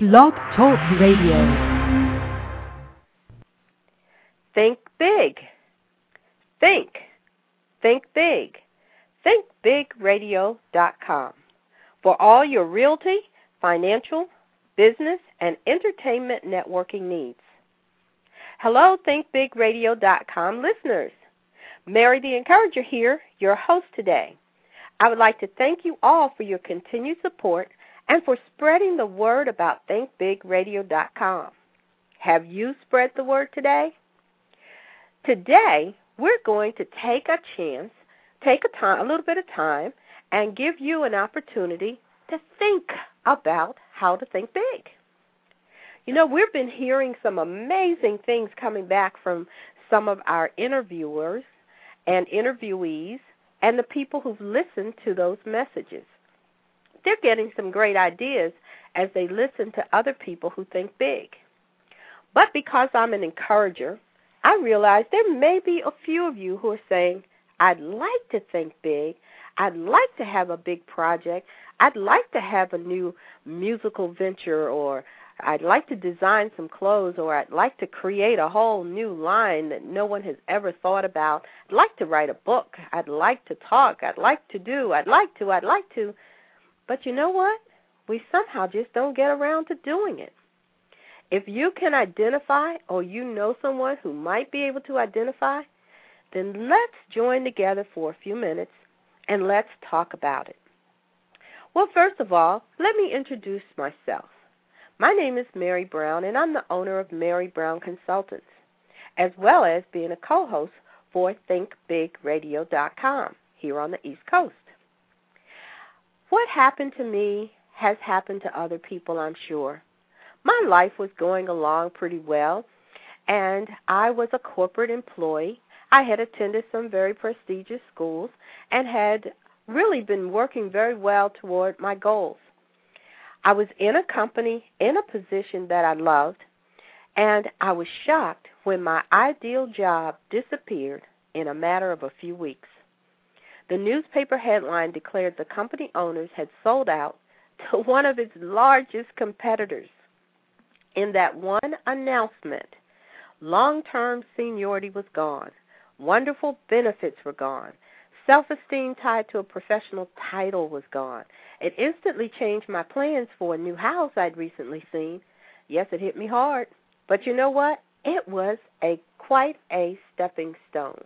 Blog Talk Radio. Think big. Think. Think big. ThinkBigRadio.com for all your realty, financial, business, and entertainment networking needs. Hello, ThinkBigRadio.com listeners. Mary the Encourager here, your host today. I would like to thank you all for your continued support and for spreading the word about ThinkBigRadio.com. Have you spread the word today? Today, we're going to take a little bit of time, and give you an opportunity to think about how to think big. You know, we've been hearing some amazing things coming back from some of our interviewers and interviewees and the people who've listened to those messages. They're getting some great ideas as they listen to other people who think big. But because I'm an encourager, I realize there may be a few of you who are saying, I'd like to think big. I'd like to have a big project. I'd like to have a new musical venture, or I'd like to design some clothes, or I'd like to create a whole new line that no one has ever thought about. I'd like to write a book. I'd like to talk. I'd like to. But you know what? We somehow just don't get around to doing it. If you can identify, or you know someone who might be able to identify, then let's join together for a few minutes and let's talk about it. Well, first of all, let me introduce myself. My name is Mary Brown, and I'm the owner of Mary Brown Consultants, as well as being a co-host for ThinkBigRadio.com here on the East Coast. What happened to me has happened to other people, I'm sure. My life was going along pretty well, and I was a corporate employee. I had attended some very prestigious schools and had really been working very well toward my goals. I was in a company, in a position that I loved, and I was shocked when my ideal job disappeared in a matter of a few weeks. The newspaper headline declared the company owners had sold out to one of its largest competitors. In that one announcement, long-term seniority was gone. Wonderful benefits were gone. Self-esteem tied to a professional title was gone. It instantly changed my plans for a new house I'd recently seen. Yes, it hit me hard. But you know what? It was quite a stepping stone.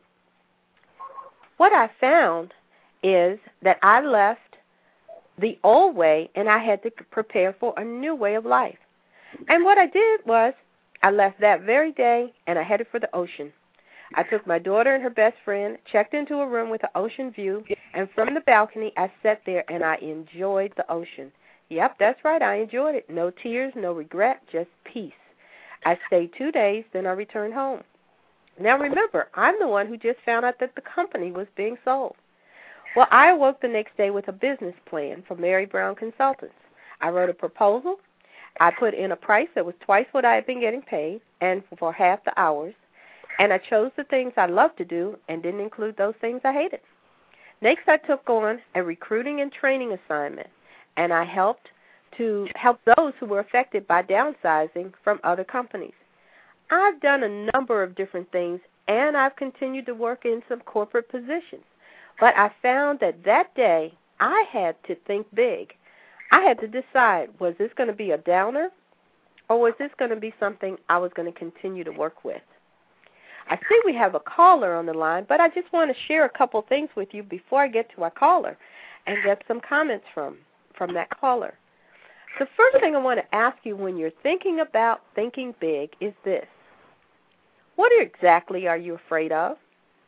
What I found is that I left the old way and I had to prepare for a new way of life. And what I did was I left that very day and I headed for the ocean. I took my daughter and her best friend, checked into a room with an ocean view, and from the balcony I sat there and I enjoyed the ocean. Yep, that's right, I enjoyed it. No tears, no regret, just peace. I stayed 2 days, then I returned home. Now remember, I'm the one who just found out that the company was being sold. Well, I awoke the next day with a business plan for Mary Brown Consultants. I wrote a proposal. I put in a price that was twice what I had been getting paid and for half the hours. And I chose the things I loved to do and didn't include those things I hated. Next, I took on a recruiting and training assignment, and I helped those who were affected by downsizing from other companies. I've done a number of different things, and I've continued to work in some corporate positions. But I found that day I had to think big. I had to decide, was this going to be a downer, or was this going to be something I was going to continue to work with? I see we have a caller on the line, but I just want to share a couple things with you before I get to our caller and get some comments from that caller. The first thing I want to ask you when you're thinking about thinking big is this. What exactly are you afraid of?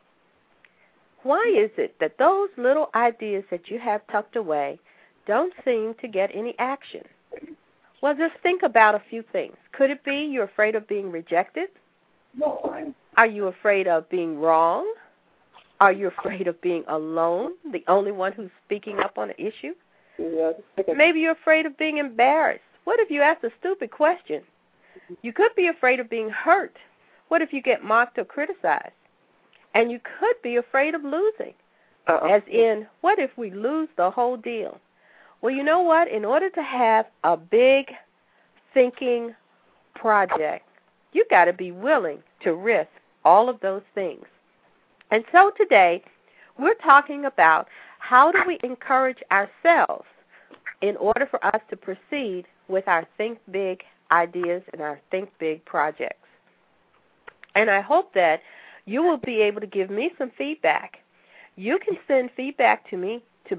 Why is it that those little ideas that you have tucked away don't seem to get any action? Well, just think about a few things. Could it be you're afraid of being rejected? No, Are you afraid of being wrong? Are you afraid of being alone, the only one who's speaking up on an issue? Maybe you're afraid of being embarrassed. What if you ask a stupid question? You could be afraid of being hurt. What if you get mocked or criticized? And you could be afraid of losing, as in, what if we lose the whole deal? Well, you know what? In order to have a big thinking project. You got to be willing to risk all of those things. And so today, we're talking about how do we encourage ourselves in order for us to proceed with our Think Big ideas and our Think Big projects. And I hope that you will be able to give me some feedback. You can send feedback to me to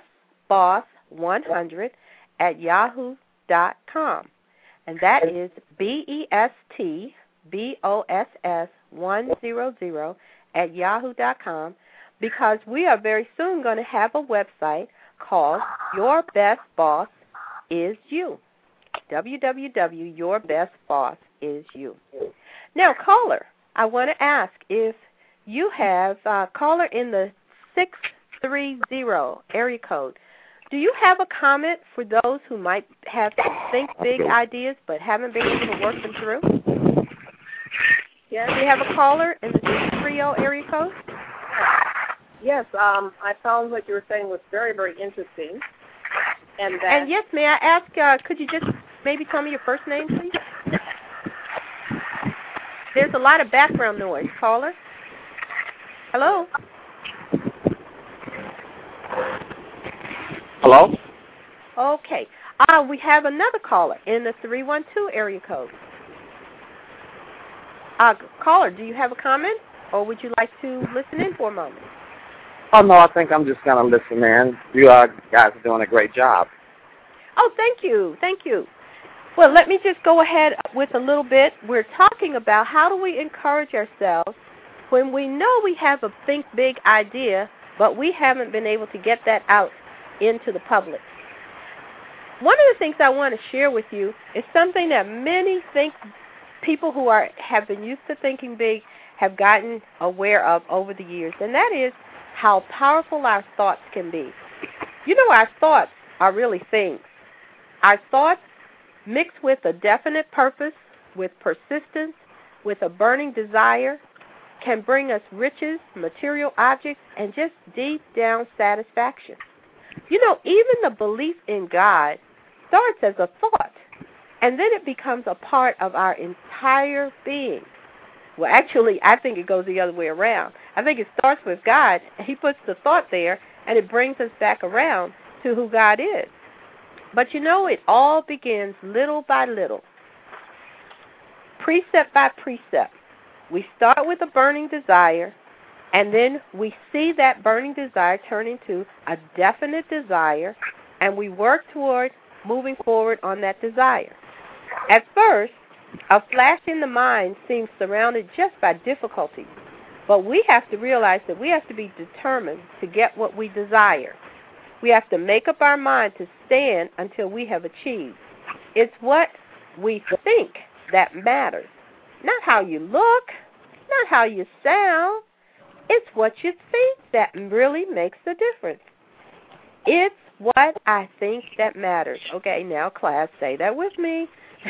bestboss100@yahoo.com. And that is bestboss100@yahoo.com, because we are very soon going to have a website called Your Best Boss Is You. www.yourbestbossyou. Now, caller, I want to ask if you have a caller in the 630 area code. Do you have a comment for those who might have some Think Big ideas but haven't been able to work them through? Yeah, do you have a caller in the 630 area code? Yes, I found what you were saying was very, very interesting. And yes, may I ask, could you just maybe tell me your first name, please? There's a lot of background noise. Caller? Hello? Hello? Okay. We have another caller in the 312 area code. Caller, do you have a comment, or would you like to listen in for a moment? Oh, no, I think I'm just going to listen, man. You guys are doing a great job. Oh, thank you. Thank you. Well, let me just go ahead with a little bit. We're talking about how do we encourage ourselves when we know we have a Think Big idea, but we haven't been able to get that out into the public. One of the things I want to share with you is something that many people who have been used to thinking big have gotten aware of over the years, and that is how powerful our thoughts can be. You know, our thoughts are really things. Our thoughts mixed with a definite purpose, with persistence, with a burning desire, can bring us riches, material objects, and just deep down satisfaction. You know, even the belief in God starts as a thought, and then it becomes a part of our entire being. Well, actually, I think it goes the other way around. I think it starts with God. He puts the thought there, and it brings us back around to who God is. But you know, it all begins little by little, precept by precept. We start with a burning desire, and then we see that burning desire turn into a definite desire, and we work toward moving forward on that desire. At first, a flash in the mind seems surrounded just by difficulties, but we have to realize that we have to be determined to get what we desire. We have to make up our mind to stand until we have achieved. It's what we think that matters. Not how you look, not how you sound. It's what you think that really makes the difference. It's what I think that matters. Okay, now class, say that with me.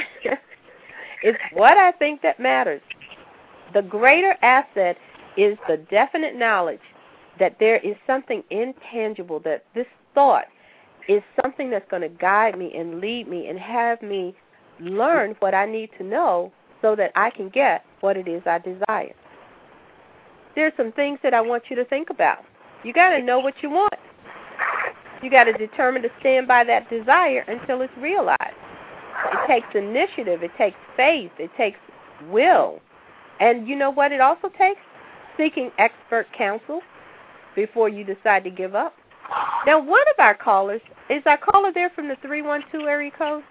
It's what I think that matters. The greater asset is the definite knowledge that there is something intangible, that this thought is something that's going to guide me and lead me and have me learn what I need to know so that I can get what it is I desire. There's some things that I want you to think about. You got to know what you want. You got to determine to stand by that desire until it's realized. It takes initiative. It takes faith. It takes will. And you know what it also takes? Seeking expert counsel before you decide to give up. Now, one of our callers, is our caller there from the 312 area code?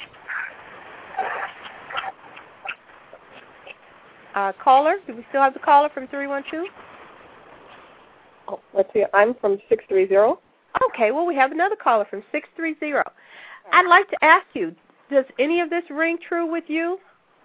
Caller, do we still have the caller from 312? Oh, let's see. I'm from 630. Okay, well, we have another caller from 630. I'd like to ask you, does any of this ring true with you?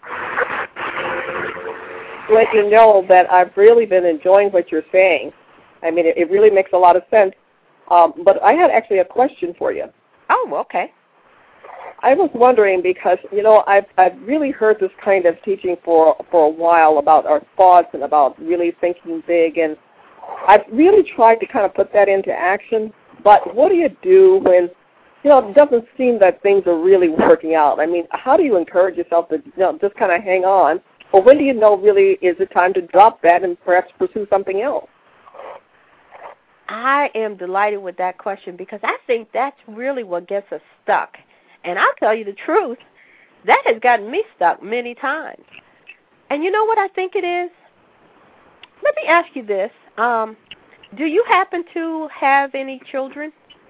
Let you know that I've really been enjoying what you're saying. I mean, it really makes a lot of sense. But I had actually a question for you. Oh, okay. I was wondering because, you know, I've really heard this kind of teaching for a while about our thoughts and about really thinking big, and I've really tried to kind of put that into action. But what do you do when it doesn't seem that things are really working out. I mean, how do you encourage yourself to just kind of hang on? Or when do you know really is it time to drop that and perhaps pursue something else? I am delighted with that question because I think that's really what gets us stuck. And I'll tell you the truth, that has gotten me stuck many times. And you know what I think it is? Let me ask you this. Do you happen to have any children?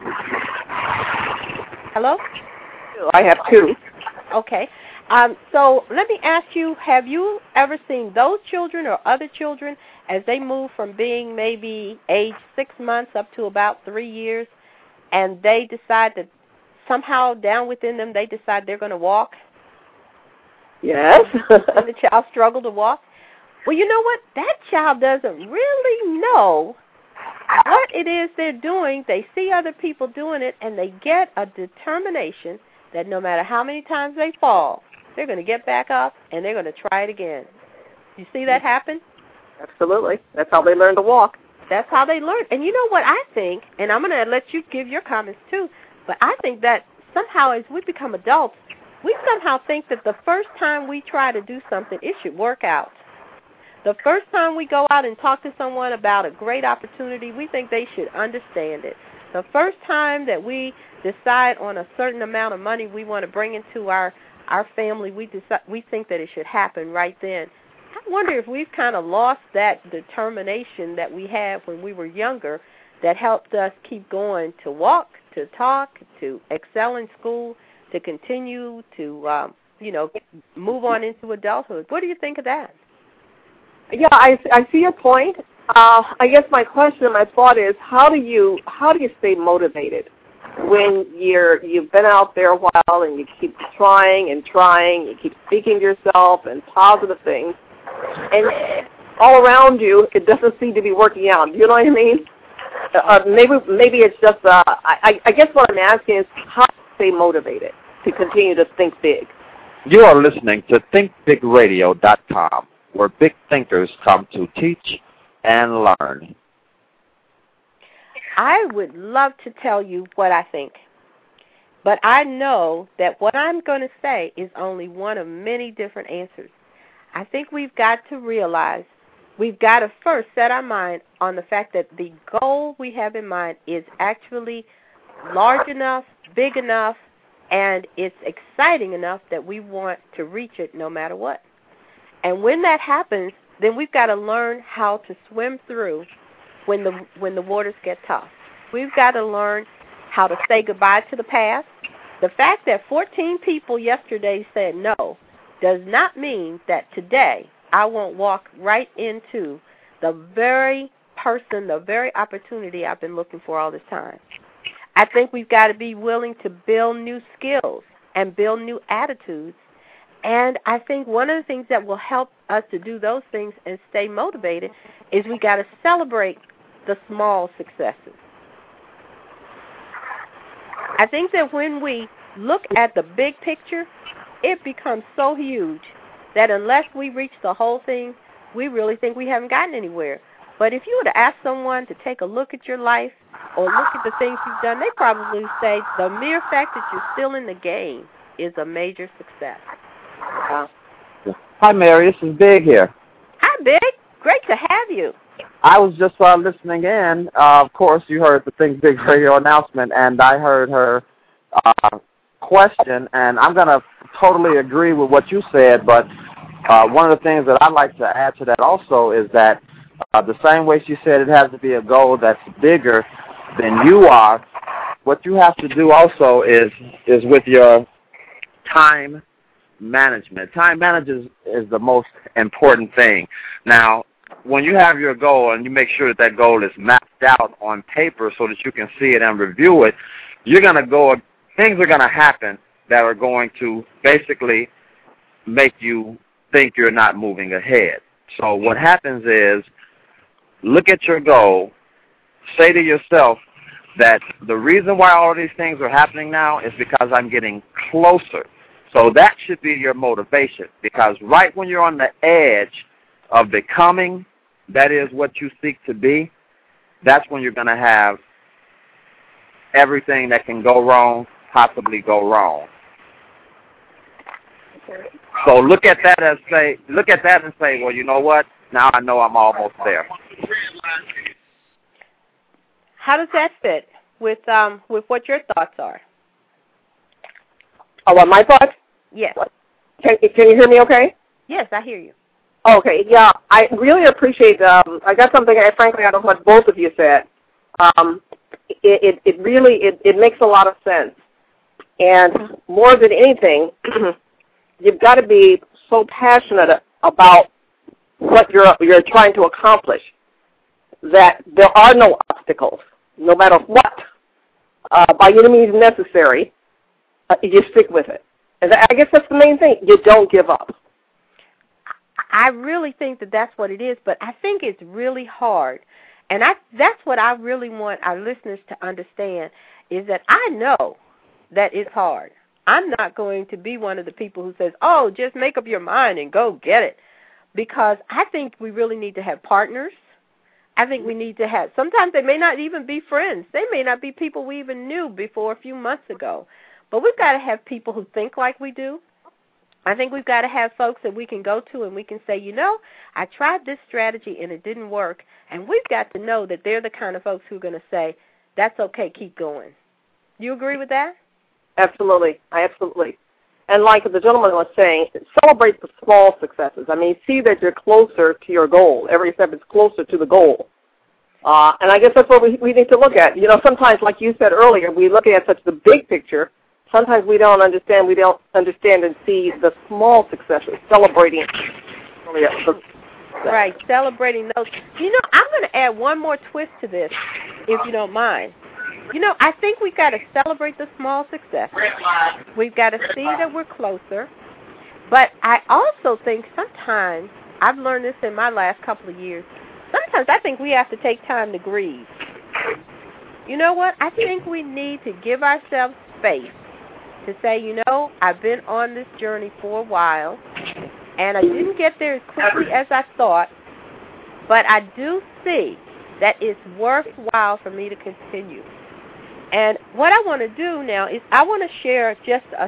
Hello? I have two. Okay. So let me ask you, have you ever seen those children or other children as they move from being maybe age 6 months up to about 3 years, and they decide that somehow down within them they decide they're going to walk? Yes. And the child struggle to walk? Well, you know what? That child doesn't really know what it is they're doing. They see other people doing it, and they get a determination that no matter how many times they fall, they're going to get back up, and they're going to try it again. You see that happen? Absolutely. That's how they learn to walk. That's how they learn. And you know what I think, and I'm going to let you give your comments too, but I think that somehow as we become adults, we somehow think that the first time we try to do something, it should work out. The first time we go out and talk to someone about a great opportunity, we think they should understand it. The first time that we decide on a certain amount of money we want to bring into our family, we think that it should happen right then. I wonder if we've kind of lost that determination that we had when we were younger that helped us keep going to walk, to talk, to excel in school, to continue to, move on into adulthood. What do you think of that? Yeah, I see your point. I guess my question, my thought is, how do you stay motivated when you've been out there a while and you keep trying, you keep speaking to yourself and positive things, and all around you it doesn't seem to be working out. You know what I mean? Maybe it's just. I guess what I'm asking is how to stay motivated to continue to think big. You are listening to ThinkBigRadio.com, where big thinkers come to teach and learn. I would love to tell you what I think, but I know that what I'm going to say is only one of many different answers. I think we've got to realize we've got to first set our mind on the fact that the goal we have in mind is actually large enough, big enough, and it's exciting enough that we want to reach it no matter what. And when that happens, then we've got to learn how to swim through when the waters get tough. We've got to learn how to say goodbye to the past. The fact that 14 people yesterday said no does not mean that today I won't walk right into the very person, the very opportunity I've been looking for all this time. I think we've got to be willing to build new skills and build new attitudes. And I think one of the things that will help us to do those things and stay motivated is we got to celebrate the small successes. I think that when we look at the big picture, it becomes so huge that unless we reach the whole thing, we really think we haven't gotten anywhere. But if you were to ask someone to take a look at your life or look at the things you've done, they probably say the mere fact that you're still in the game is a major success. Hi, Mary. This is Big here. Hi, Big. Great to have you. I was just listening in. Of course, you heard the Think Big radio announcement, and I heard her question, and I'm going to totally agree with what you said, but one of the things that I'd like to add to that also is that the same way she said it has to be a goal that's bigger than you are, what you have to do also is with your time management. Time management is the most important thing. Now, when you have your goal and you make sure that goal is mapped out on paper so that you can see it and review it, you're going to go, things are going to happen that are going to basically make you think you're not moving ahead. So what happens is, look at your goal, say to yourself that the reason why all of these things are happening now is because I'm getting closer. So that should be your motivation, because right when you're on the edge of becoming, that is what you seek to be, that's when you're going to have everything that can go wrong possibly go wrong. So look at that and say, well, you know what? Now I know I'm almost there. How does that fit with what your thoughts are? Oh, what, my thoughts? Yes. Can you hear me okay? Yes, I hear you. Okay, yeah. I really appreciate, I got something, frankly, I don't know what both of you said. It really makes a lot of sense. And more than anything, you've got to be so passionate about what you're trying to accomplish that there are no obstacles, no matter what, by any means necessary. You stick with it. And I guess that's the main thing. You don't give up. I really think that that's what it is, but I think it's really hard. And that's what I really want our listeners to understand, is that I know that it's hard. I'm not going to be one of the people who says, oh, just make up your mind and go get it, because I think we really need to have partners. I think we need to have, sometimes they may not even be friends. They may not be people we even knew before a few months ago. But we've got to have people who think like we do. I think we've got to have folks that we can go to and we can say, you know, I tried this strategy and it didn't work. And we've got to know that they're the kind of folks who are going to say, that's okay, keep going. Do you agree with that? Absolutely. Absolutely. And like the gentleman was saying, celebrate the small successes. I mean, see that you're closer to your goal. Every step is closer to the goal. And I guess that's what we need to look at. You know, sometimes, like you said earlier, we look at such the big picture. Sometimes we don't understand and see the small successes, celebrating. Right, celebrating those. You know, I'm going to add one more twist to this, if you don't mind. You know, I think we've got to celebrate the small successes. We've got to see that we're closer. But I also think sometimes, I've learned this in my last couple of years, sometimes I think we have to take time to grieve. You know what? I think we need to give ourselves space to say, you know, I've been on this journey for a while, and I didn't get there as quickly as I thought, but I do see that it's worthwhile for me to continue. And what I want to do now is I want to share just a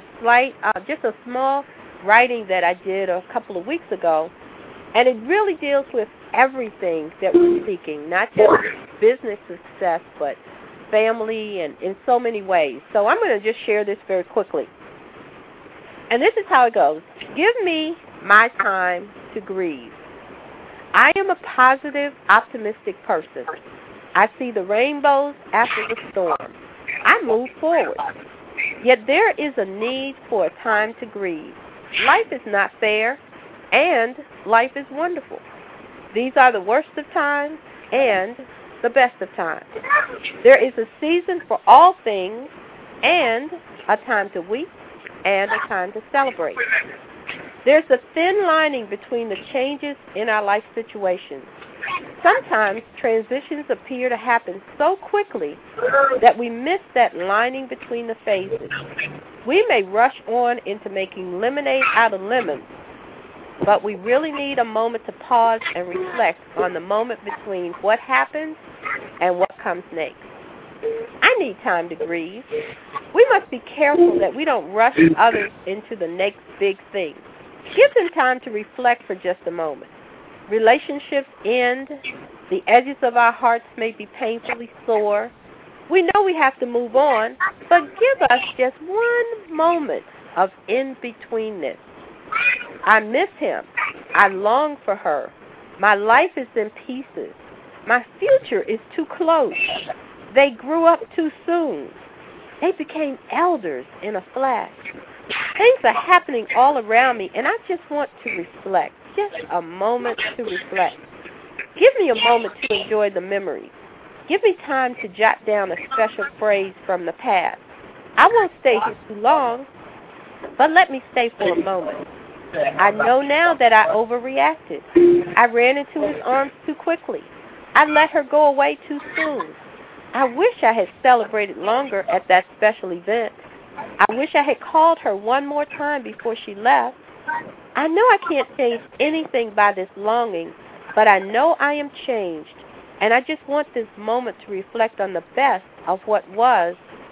small writing that I did a couple of weeks ago, and it really deals with everything that we're seeking, not just business success, but family and in so many ways. So I'm going to just share this very quickly. And this is how it goes. Give me my time to grieve. I am a positive, optimistic person. I see the rainbows after the storm. I move forward. Yet there is a need for a time to grieve. Life is not fair, and life is wonderful. These are the worst of times and the best of times. There is a season for all things, and a time to weep, and a time to celebrate. There's a thin lining between the changes in our life situations. Sometimes transitions appear to happen so quickly that we miss that lining between the phases. We may rush on into making lemonade out of lemons, but we really need a moment to pause and reflect on the moment between what happens and what comes next. I need time to grieve. We must be careful that we don't rush others into the next big thing. Give them time to reflect for just a moment. Relationships end. The edges of our hearts may be painfully sore. We know we have to move on, but give us just one moment of in-betweenness. I miss him. I long for her. My life is in pieces. My future is too close. They grew up too soon. They became elders in a flash. Things are happening all around me, and I just want to reflect. Just a moment to reflect. Give me a moment to enjoy the memories. Give me time to jot down a special phrase from the past. I won't stay here too long, but let me stay for a moment. I know now that I overreacted. I ran into his arms too quickly. I let her go away too soon. I wish I had celebrated longer at that special event. I wish I had called her one more time before she left. I know I can't change anything by this longing, but I know I am changed, and I just want this moment to reflect on the best of what was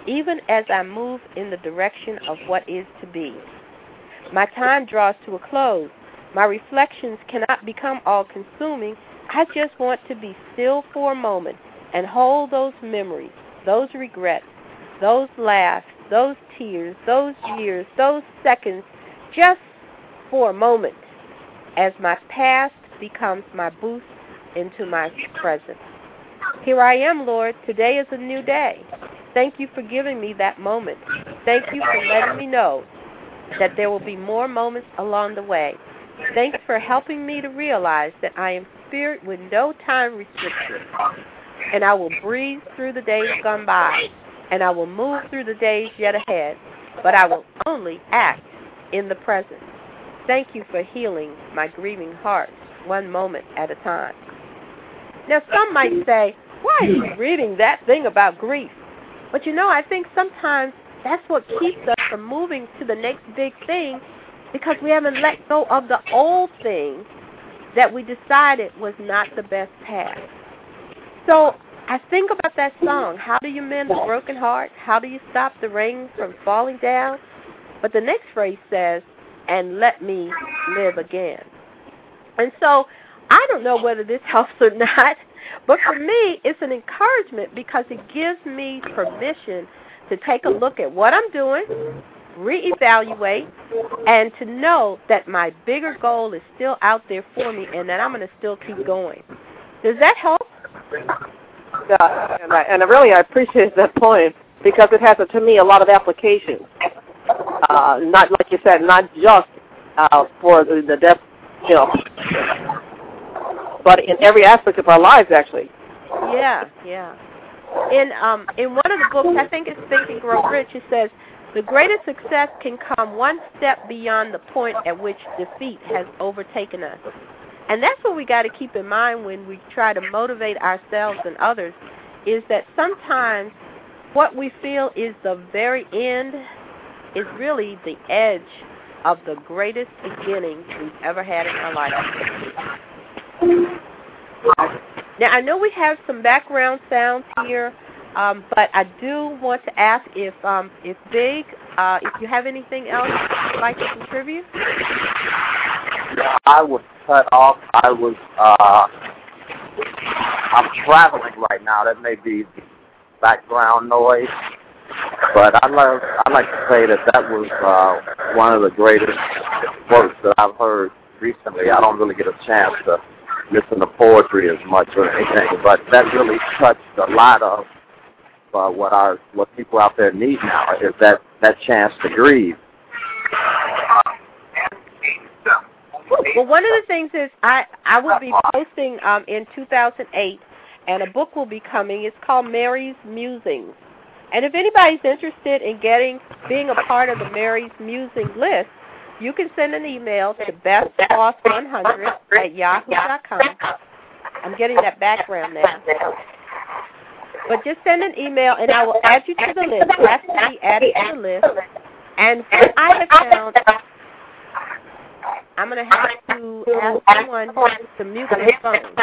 even as I move in the direction of what is to be. My time draws to a close. My reflections cannot become all-consuming. I just want to be still for a moment and hold those memories, those regrets, those laughs, those tears, those years, those seconds, just for a moment, as my past becomes my boost into my present. Here I am, Lord. Today is a new day. Thank you for giving me that moment. Thank you for letting me know that there will be more moments along the way. Thanks for helping me to realize that I am spirit with no time restrictions, and I will breeze through the days gone by, and I will move through the days yet ahead, but I will only act in the present. Thank you for healing my grieving heart one moment at a time. Now, some might say, why are you reading that thing about grief? But I think sometimes that's what keeps us from moving to the next big thing, because we haven't let go of the old thing that we decided was not the best path. So I think about that song, how do you mend a broken heart? How do you stop the rain from falling down? But the next phrase says, and let me live again. And so I don't know whether this helps or not, but for me, it's an encouragement because it gives me permission to take a look at what I'm doing, reevaluate, and to know that my bigger goal is still out there for me and that I'm going to still keep going. Does that help? Yeah, and I appreciate that point because it has, to me, a lot of application. Not, like you said, not just for the deaf, but in every aspect of our lives, actually. Yeah. In one of the books, I think it's Think and Grow Rich, it says, the greatest success can come one step beyond the point at which defeat has overtaken us. And that's what we got to keep in mind when we try to motivate ourselves and others, is that sometimes what we feel is the very end is really the edge of the greatest beginning we've ever had in our life. Now, I know we have some background sounds here, but I do want to ask if Big, if you have anything else you'd like to contribute? I was cut off. I'm traveling right now. That may be background noise, but I'd like to say that was one of the greatest works that I've heard recently. I don't really get a chance to listen to poetry as much or anything, but that really touched a lot of what people out there need now, is that chance to grieve. Well, one of the things is I will be posting in 2008, and a book will be coming. It's called Mary's Musings. And if anybody's interested in being a part of the Mary's Musing list, you can send an email to bestboss100@yahoo.com. I'm getting that background now. But just send an email, and I will add you to the list. You have to be added to the list. And what I have found, I'm going to have to ask someone to mute their phone.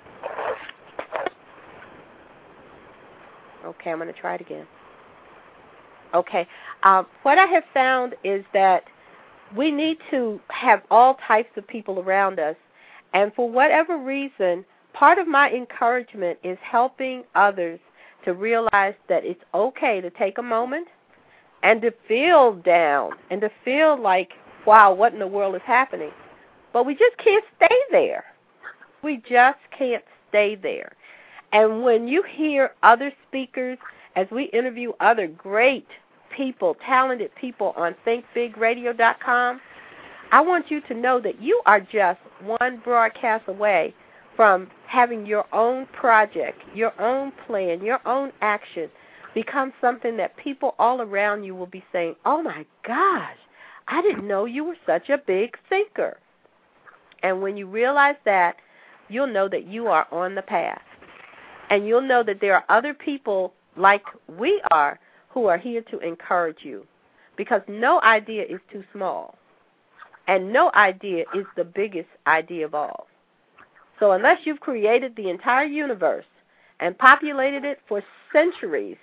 Okay, I'm going to try it again. Okay. What I have found is that we need to have all types of people around us. And for whatever reason, part of my encouragement is helping others to realize that it's okay to take a moment and to feel down and to feel like, wow, what in the world is happening? But we just can't stay there. We just can't stay there. And when you hear other speakers, as we interview other great people, talented people on thinkbigradio.com, I want you to know that you are just one broadcast away from having your own project, your own plan, your own action become something that people all around you will be saying, oh my gosh, I didn't know you were such a big thinker. And when you realize that, you'll know that you are on the path. And you'll know that there are other people like we are who are here to encourage you, because no idea is too small. And no idea is the biggest idea of all. So unless you've created the entire universe and populated it for centuries,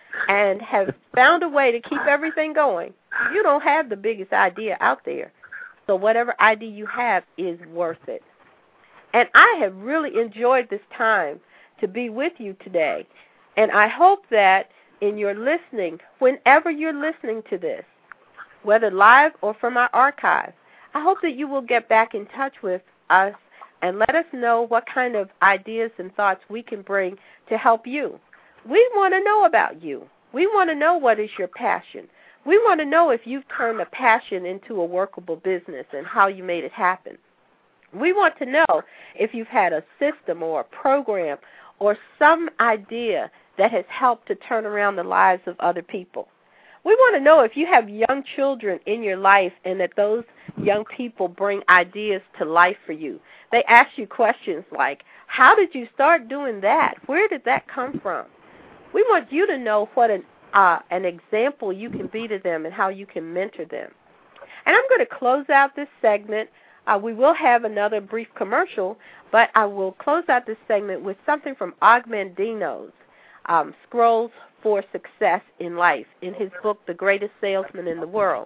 and have found a way to keep everything going, you don't have the biggest idea out there. So whatever idea you have is worth it. And I have really enjoyed this time to be with you today. And I hope that in your listening, whenever you're listening to this, whether live or from our archive, I hope that you will get back in touch with us and let us know what kind of ideas and thoughts we can bring to help you. We want to know about you. We want to know what is your passion. We want to know if you've turned a passion into a workable business and how you made it happen. We want to know if you've had a system or a program or some idea that has helped to turn around the lives of other people. We want to know if you have young children in your life and that those young people bring ideas to life for you. They ask you questions like, how did you start doing that? Where did that come from? We want you to know what an example you can be to them and how you can mentor them. And I'm going to close out this segment. We will have another brief commercial, but I will close out this segment with something from Og Mandino's Scrolls for Success in Life in his book, The Greatest Salesman in the World.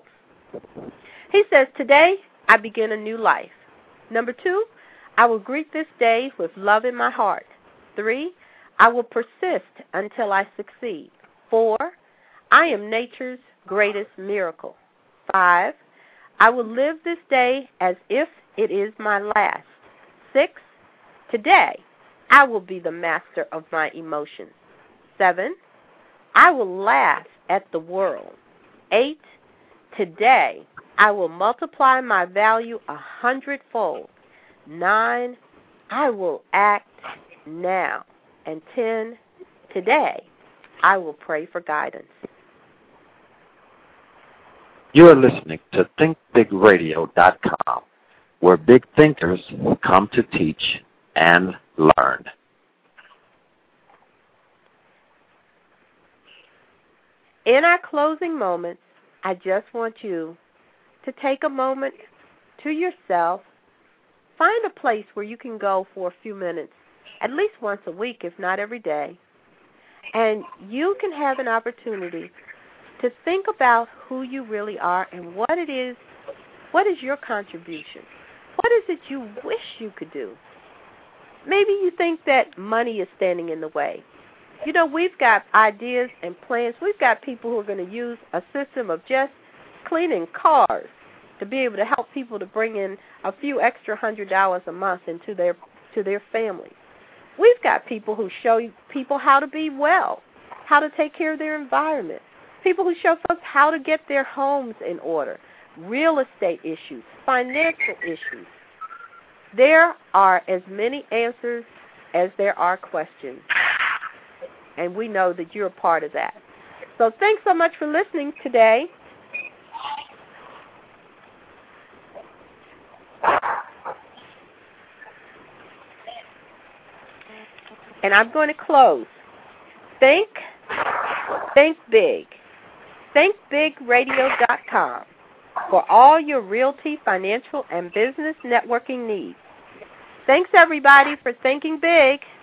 He says, today I begin a new life. Number 2, I will greet this day with love in my heart. 3, I will persist until I succeed. 4, I am nature's greatest miracle. 5, I will live this day as if it is my last. 6, today I will be the master of my emotions. 7, I will laugh at the world. 8, today I will multiply my value 100-fold. 9, I will act now. And 10, today I will pray for guidance. You are listening to ThinkBigRadio.com, where big thinkers come to teach and learn. In our closing moments, I just want you to take a moment to yourself, find a place where you can go for a few minutes, at least once a week, if not every day, and you can have an opportunity to think about who you really are and what is your contribution. What is it you wish you could do? Maybe you think that money is standing in the way. You know, we've got ideas and plans. We've got people who are going to use a system of just cleaning cars to be able to help people to bring in a few extra $100 a month into their families. We've got people who show people how to be well, how to take care of their environment, people who show folks how to get their homes in order, real estate issues, financial issues. There are as many answers as there are questions, and we know that you're a part of that. So thanks so much for listening today. And I'm going to close. Think big. ThinkBigRadio.com for all your realty, financial, and business networking needs. Thanks, everybody, for thinking big.